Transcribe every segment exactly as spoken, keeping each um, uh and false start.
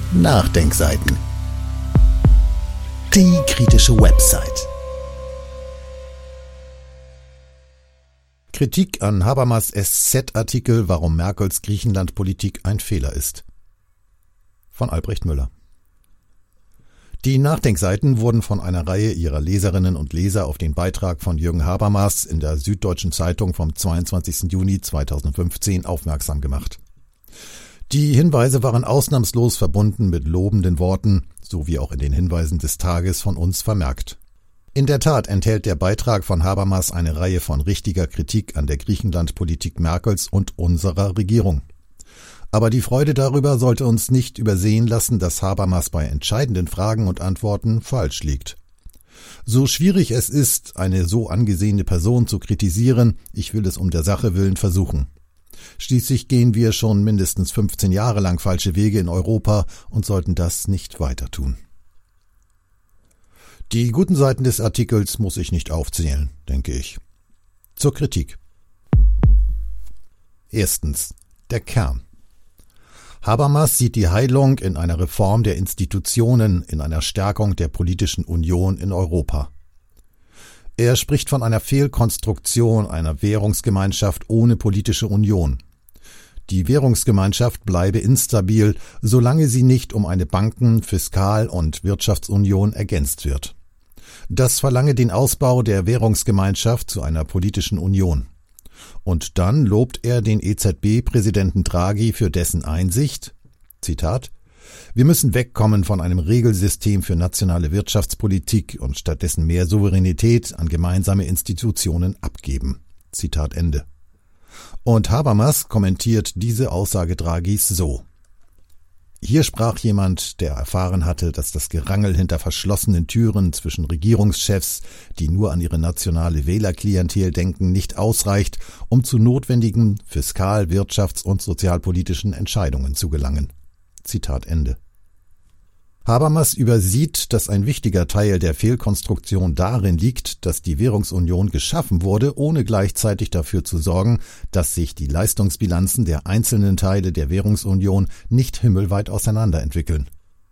Nachdenkseiten. Die kritische Website. Kritik an Habermas S Z-Artikel, warum Merkels Griechenland-Politik ein Fehler ist. Von Albrecht Müller. Die Nachdenkseiten wurden von einer Reihe ihrer Leserinnen und Leser auf den Beitrag von Jürgen Habermas in der Süddeutschen Zeitung vom zweiundzwanzigsten Juni zweitausendfünfzehn aufmerksam gemacht. Die Hinweise waren ausnahmslos verbunden mit lobenden Worten, so wie auch in den Hinweisen des Tages von uns vermerkt. In der Tat enthält der Beitrag von Habermas eine Reihe von richtiger Kritik an der Griechenland-Politik Merkels und unserer Regierung. Aber die Freude darüber sollte uns nicht übersehen lassen, dass Habermas bei entscheidenden Fragen und Antworten falsch liegt. So schwierig es ist, eine so angesehene Person zu kritisieren, ich will es um der Sache willen versuchen. Schließlich gehen wir schon mindestens fünfzehn Jahre lang falsche Wege in Europa und sollten das nicht weiter tun. Die guten Seiten des Artikels muss ich nicht aufzählen, denke ich. Zur Kritik. Erstens. Der Kern. Habermas sieht die Heilung in einer Reform der Institutionen, in einer Stärkung der politischen Union in Europa. Er spricht von einer Fehlkonstruktion einer Währungsgemeinschaft ohne politische Union. Die Währungsgemeinschaft bleibe instabil, solange sie nicht um eine Banken-, Fiskal- und Wirtschaftsunion ergänzt wird. Das verlange den Ausbau der Währungsgemeinschaft zu einer politischen Union. Und dann lobt er den E Z B-Präsidenten Draghi für dessen Einsicht, Zitat, wir müssen wegkommen von einem Regelsystem für nationale Wirtschaftspolitik und stattdessen mehr Souveränität an gemeinsame Institutionen abgeben. Zitat Ende. Und Habermas kommentiert diese Aussage Draghis so. Hier sprach jemand, der erfahren hatte, dass das Gerangel hinter verschlossenen Türen zwischen Regierungschefs, die nur an ihre nationale Wählerklientel denken, nicht ausreicht, um zu notwendigen fiskal-, wirtschafts- und sozialpolitischen Entscheidungen zu gelangen. Zitat Ende. Habermas übersieht, dass ein wichtiger Teil der Fehlkonstruktion darin liegt, dass die Währungsunion geschaffen wurde, ohne gleichzeitig dafür zu sorgen, dass sich die Leistungsbilanzen der einzelnen Teile der Währungsunion nicht himmelweit auseinanderentwickeln.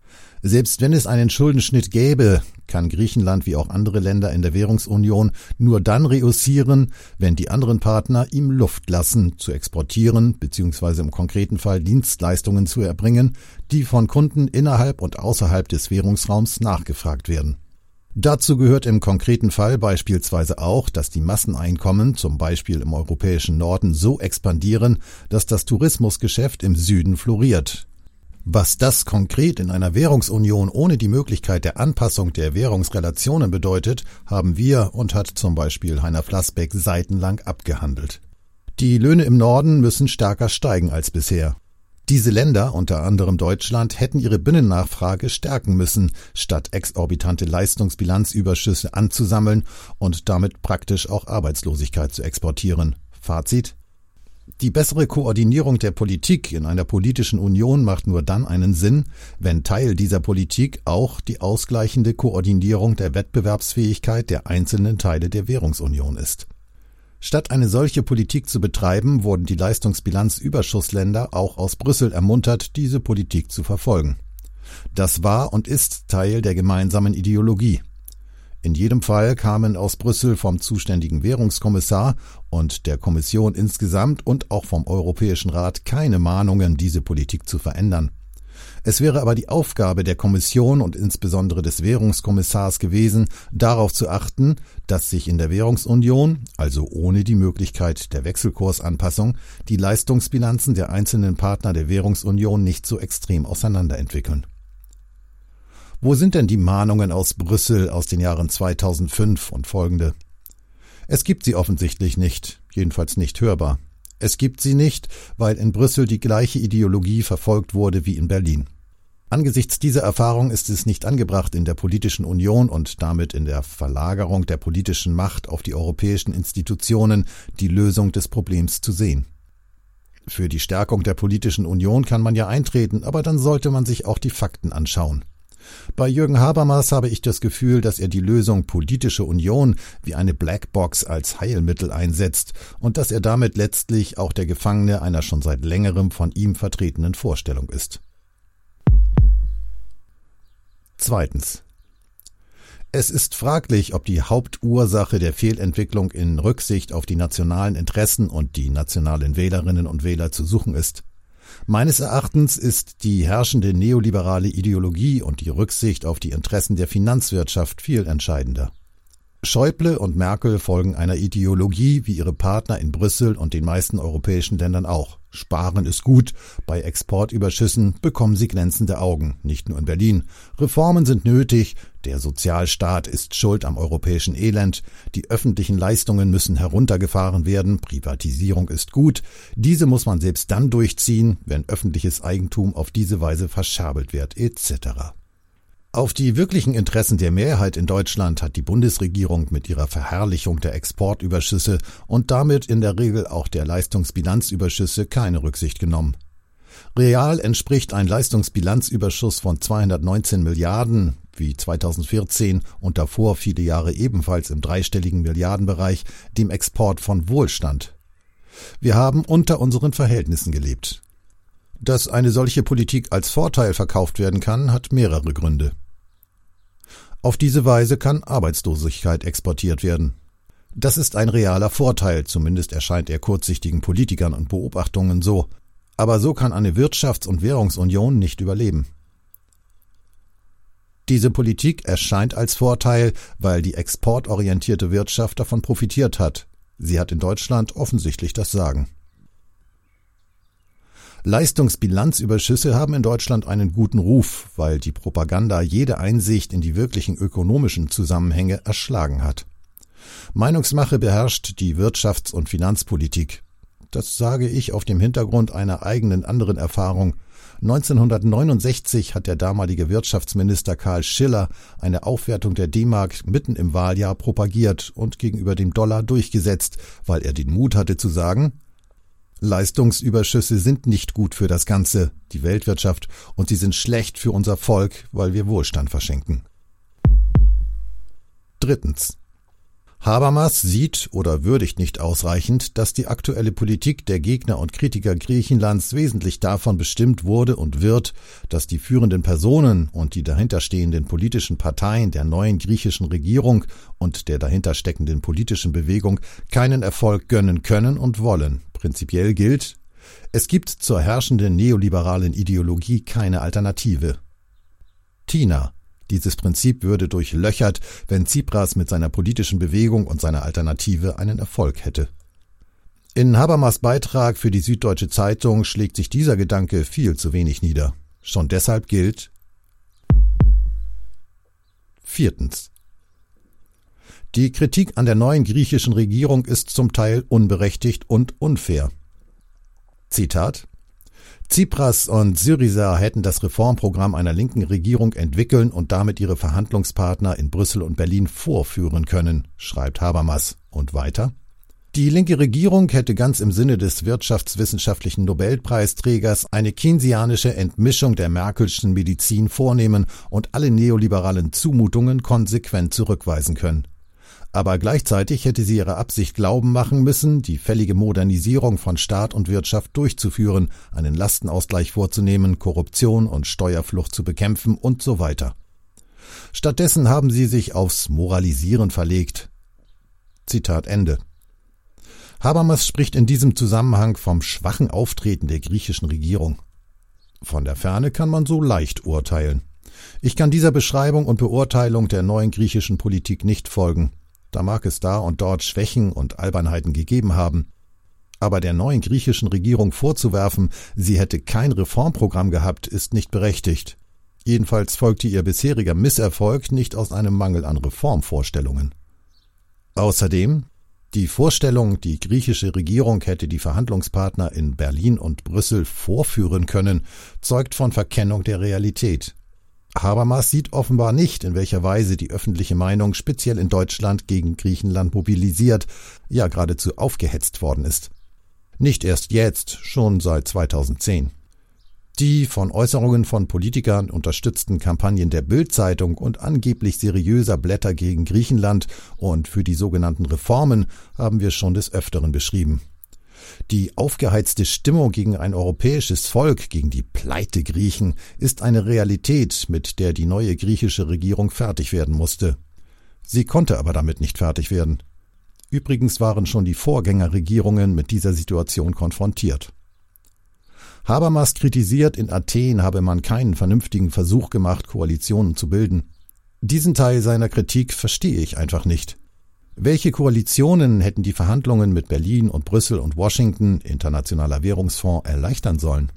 Selbst wenn es einen Schuldenschnitt gäbe, kann Griechenland wie auch andere Länder in der Währungsunion nur dann reüssieren, wenn die anderen Partner ihm Luft lassen, zu exportieren bzw. im konkreten Fall Dienstleistungen zu erbringen, die von Kunden innerhalb und außerhalb des Währungsraums nachgefragt werden. Dazu gehört im konkreten Fall beispielsweise auch, dass die Masseneinkommen, zum Beispiel im europäischen Norden, so expandieren, dass das Tourismusgeschäft im Süden floriert. Was das konkret in einer Währungsunion ohne die Möglichkeit der Anpassung der Währungsrelationen bedeutet, haben wir und hat zum Beispiel Heiner Flassbeck seitenlang abgehandelt. Die Löhne im Norden müssen stärker steigen als bisher. Diese Länder, unter anderem Deutschland, hätten ihre Binnennachfrage stärken müssen, statt exorbitante Leistungsbilanzüberschüsse anzusammeln und damit praktisch auch Arbeitslosigkeit zu exportieren. Fazit: Die bessere Koordinierung der Politik in einer politischen Union macht nur dann einen Sinn, wenn Teil dieser Politik auch die ausgleichende Koordinierung der Wettbewerbsfähigkeit der einzelnen Teile der Währungsunion ist. Statt eine solche Politik zu betreiben, wurden die Leistungsbilanzüberschussländer auch aus Brüssel ermuntert, diese Politik zu verfolgen. Das war und ist Teil der gemeinsamen Ideologie. In jedem Fall kamen aus Brüssel vom zuständigen Währungskommissar und der Kommission insgesamt und auch vom Europäischen Rat keine Mahnungen, diese Politik zu verändern. Es wäre aber die Aufgabe der Kommission und insbesondere des Währungskommissars gewesen, darauf zu achten, dass sich in der Währungsunion, also ohne die Möglichkeit der Wechselkursanpassung, die Leistungsbilanzen der einzelnen Partner der Währungsunion nicht so extrem auseinanderentwickeln. Wo sind denn die Mahnungen aus Brüssel aus den Jahren zweitausendfünf und folgende? Es gibt sie offensichtlich nicht, jedenfalls nicht hörbar. Es gibt sie nicht, weil in Brüssel die gleiche Ideologie verfolgt wurde wie in Berlin. Angesichts dieser Erfahrung ist es nicht angebracht, in der politischen Union und damit in der Verlagerung der politischen Macht auf die europäischen Institutionen die Lösung des Problems zu sehen. Für die Stärkung der politischen Union kann man ja eintreten, aber dann sollte man sich auch die Fakten anschauen. Bei Jürgen Habermas habe ich das Gefühl, dass er die Lösung politische Union wie eine Blackbox als Heilmittel einsetzt und dass er damit letztlich auch der Gefangene einer schon seit längerem von ihm vertretenen Vorstellung ist. Zweitens. Es ist fraglich, ob die Hauptursache der Fehlentwicklung in Rücksicht auf die nationalen Interessen und die nationalen Wählerinnen und Wähler zu suchen ist. Meines Erachtens ist die herrschende neoliberale Ideologie und die Rücksicht auf die Interessen der Finanzwirtschaft viel entscheidender. Schäuble und Merkel folgen einer Ideologie wie ihre Partner in Brüssel und den meisten europäischen Ländern auch. Sparen ist gut, bei Exportüberschüssen bekommen sie glänzende Augen, nicht nur in Berlin. Reformen sind nötig, der Sozialstaat ist schuld am europäischen Elend, die öffentlichen Leistungen müssen heruntergefahren werden, Privatisierung ist gut, diese muss man selbst dann durchziehen, wenn öffentliches Eigentum auf diese Weise verscherbelt wird, et cetera. Auf die wirklichen Interessen der Mehrheit in Deutschland hat die Bundesregierung mit ihrer Verherrlichung der Exportüberschüsse und damit in der Regel auch der Leistungsbilanzüberschüsse keine Rücksicht genommen. Real entspricht ein Leistungsbilanzüberschuss von zweihundertneunzehn Milliarden, wie zweitausendvierzehn und davor viele Jahre ebenfalls im dreistelligen Milliardenbereich, dem Export von Wohlstand. Wir haben unter unseren Verhältnissen gelebt. Dass eine solche Politik als Vorteil verkauft werden kann, hat mehrere Gründe. Auf diese Weise kann Arbeitslosigkeit exportiert werden. Das ist ein realer Vorteil, zumindest erscheint er kurzsichtigen Politikern und Beobachtungen so. Aber so kann eine Wirtschafts- und Währungsunion nicht überleben. Diese Politik erscheint als Vorteil, weil die exportorientierte Wirtschaft davon profitiert hat. Sie hat in Deutschland offensichtlich das Sagen. Leistungsbilanzüberschüsse haben in Deutschland einen guten Ruf, weil die Propaganda jede Einsicht in die wirklichen ökonomischen Zusammenhänge erschlagen hat. Meinungsmache beherrscht die Wirtschafts- und Finanzpolitik. Das sage ich auf dem Hintergrund einer eigenen anderen Erfahrung. neunzehnhundertneunundsechzig hat der damalige Wirtschaftsminister Karl Schiller eine Aufwertung der D-Mark mitten im Wahljahr propagiert und gegenüber dem Dollar durchgesetzt, weil er den Mut hatte zu sagen: Leistungsüberschüsse sind nicht gut für das Ganze, die Weltwirtschaft, und sie sind schlecht für unser Volk, weil wir Wohlstand verschenken. Drittens. Habermas sieht oder würdigt nicht ausreichend, dass die aktuelle Politik der Gegner und Kritiker Griechenlands wesentlich davon bestimmt wurde und wird, dass die führenden Personen und die dahinterstehenden politischen Parteien der neuen griechischen Regierung und der dahintersteckenden politischen Bewegung keinen Erfolg gönnen können und wollen. Prinzipiell gilt, es gibt zur herrschenden neoliberalen Ideologie keine Alternative. Tina. Dieses Prinzip würde durchlöchert, wenn Tsipras mit seiner politischen Bewegung und seiner Alternative einen Erfolg hätte. In Habermas Beitrag für die Süddeutsche Zeitung schlägt sich dieser Gedanke viel zu wenig nieder. Schon deshalb gilt: Viertens. Die Kritik an der neuen griechischen Regierung ist zum Teil unberechtigt und unfair. Zitat: Tsipras und Syriza hätten das Reformprogramm einer linken Regierung entwickeln und damit ihre Verhandlungspartner in Brüssel und Berlin vorführen können, schreibt Habermas. Und weiter: Die linke Regierung hätte ganz im Sinne des wirtschaftswissenschaftlichen Nobelpreisträgers eine keynesianische Entmischung der Merkelschen Medizin vornehmen und alle neoliberalen Zumutungen konsequent zurückweisen können. Aber gleichzeitig hätte sie ihre Absicht glauben machen müssen, die fällige Modernisierung von Staat und Wirtschaft durchzuführen, einen Lastenausgleich vorzunehmen, Korruption und Steuerflucht zu bekämpfen und so weiter. Stattdessen haben sie sich aufs Moralisieren verlegt. Zitat Ende. Habermas spricht in diesem Zusammenhang vom schwachen Auftreten der griechischen Regierung. Von der Ferne kann man so leicht urteilen. Ich kann dieser Beschreibung und Beurteilung der neuen griechischen Politik nicht folgen. Da mag es da und dort Schwächen und Albernheiten gegeben haben. Aber der neuen griechischen Regierung vorzuwerfen, sie hätte kein Reformprogramm gehabt, ist nicht berechtigt. Jedenfalls folgte ihr bisheriger Misserfolg nicht aus einem Mangel an Reformvorstellungen. Außerdem, die Vorstellung, die griechische Regierung hätte die Verhandlungspartner in Berlin und Brüssel vorführen können, zeugt von Verkennung der Realität. Habermas sieht offenbar nicht, in welcher Weise die öffentliche Meinung speziell in Deutschland gegen Griechenland mobilisiert, ja geradezu aufgehetzt worden ist. Nicht erst jetzt, schon seit zweitausendzehn. Die von Äußerungen von Politikern unterstützten Kampagnen der Bild-Zeitung und angeblich seriöser Blätter gegen Griechenland und für die sogenannten Reformen haben wir schon des Öfteren beschrieben. Die aufgeheizte Stimmung gegen ein europäisches Volk, gegen die Pleite-Griechen, ist eine Realität, mit der die neue griechische Regierung fertig werden musste. Sie konnte aber damit nicht fertig werden. Übrigens waren schon die Vorgängerregierungen mit dieser Situation konfrontiert. Habermas kritisiert, in Athen habe man keinen vernünftigen Versuch gemacht, Koalitionen zu bilden. Diesen Teil seiner Kritik verstehe ich einfach nicht. Welche Koalitionen hätten die Verhandlungen mit Berlin und Brüssel und Washington, Internationaler Währungsfonds, erleichtern sollen?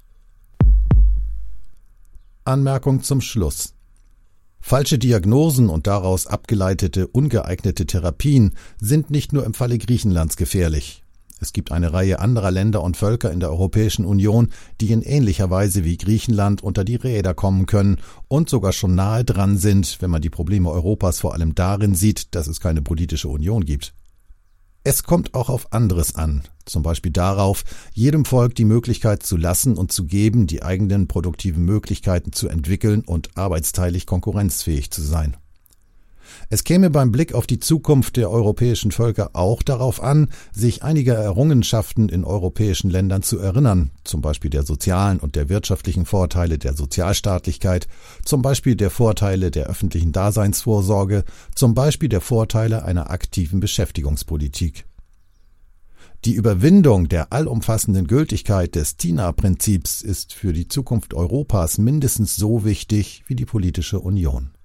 Anmerkung zum Schluss. Falsche Diagnosen und daraus abgeleitete ungeeignete Therapien sind nicht nur im Falle Griechenlands gefährlich. Es gibt eine Reihe anderer Länder und Völker in der Europäischen Union, die in ähnlicher Weise wie Griechenland unter die Räder kommen können und sogar schon nahe dran sind, wenn man die Probleme Europas vor allem darin sieht, dass es keine politische Union gibt. Es kommt auch auf anderes an, zum Beispiel darauf, jedem Volk die Möglichkeit zu lassen und zu geben, die eigenen produktiven Möglichkeiten zu entwickeln und arbeitsteilig konkurrenzfähig zu sein. Es käme beim Blick auf die Zukunft der europäischen Völker auch darauf an, sich einiger Errungenschaften in europäischen Ländern zu erinnern, zum Beispiel der sozialen und der wirtschaftlichen Vorteile der Sozialstaatlichkeit, zum Beispiel der Vorteile der öffentlichen Daseinsvorsorge, zum Beispiel der Vorteile einer aktiven Beschäftigungspolitik. Die Überwindung der allumfassenden Gültigkeit des T I N A-Prinzips ist für die Zukunft Europas mindestens so wichtig wie die politische Union.